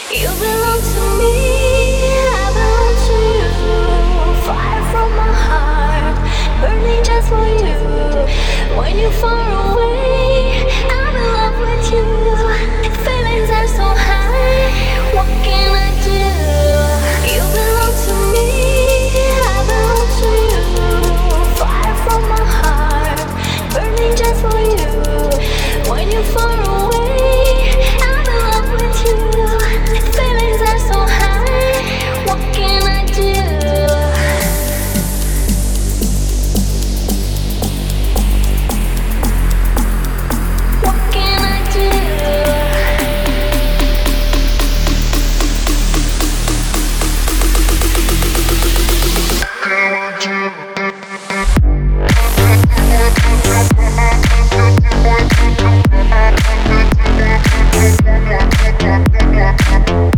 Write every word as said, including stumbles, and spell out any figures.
You belong to me, I belong to you. Fire from my heart, burning just for you. When you're far away, I'm in love with you. Feelings are so high, what can I do? You belong to me, I belong to you. Fire from my heart, burning just for you. When you're far away, I'm in love with you. Feelings are so high, what can I do? What can I do? We'll be right back.